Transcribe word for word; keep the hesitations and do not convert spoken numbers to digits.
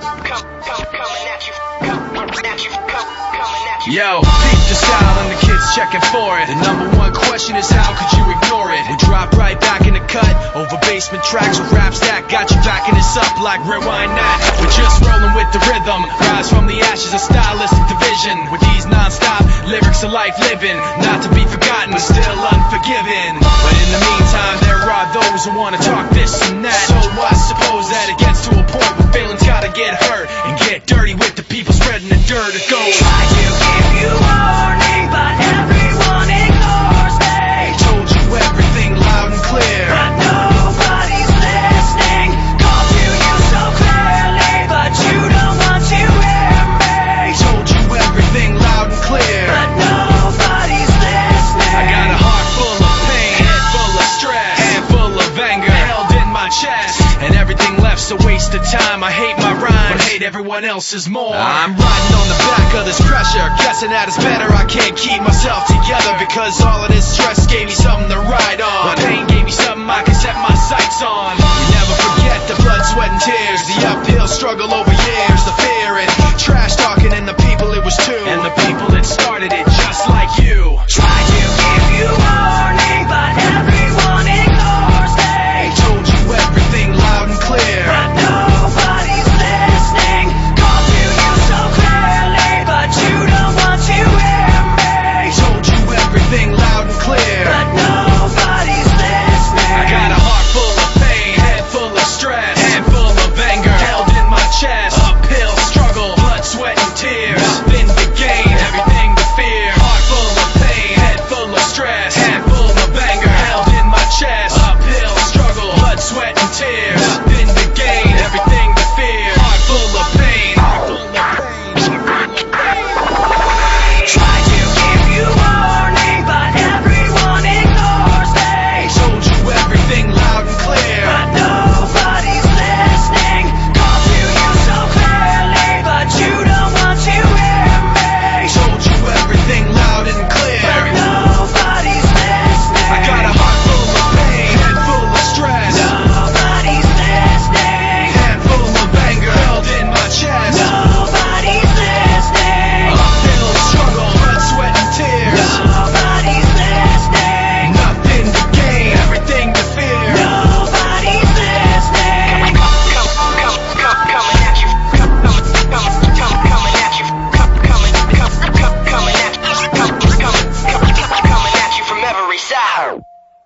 Yo, peep the style and the kids checking for it. The number one question is how could you ignore it? We drop right back in the cut over basement tracks with raps that got you backing us up like rewind that. We're just rolling with the rhythm, rise from the ashes of stylistic division. With these non-stop lyrics of life living, not to be forgotten but still unforgiven. But in the meantime there are those who wanna talk this and that. So I suppose that it gets to a point where feelings gotta get hurt and get dirty with the people spreading the dirt of gold. Try to give you warning, but everyone ignores me. Told you everything loud and clear, but nobody's listening. Call to you so clearly, but you don't want to hear me. Told you everything loud and clear, but nobody's listening. I got a heart full of pain, head full of stress, hand full of anger held in my chest, and everything left's a waste of time. I hate my rhymes, but hate everyone else's more. I'm riding on the back of this pressure, guessing that it's better I can't keep myself together, because all of this stress gave me something to ride on. But pain gave me something I can set my sights on. You never forget the blood, sweat, and tears, the uphill struggle over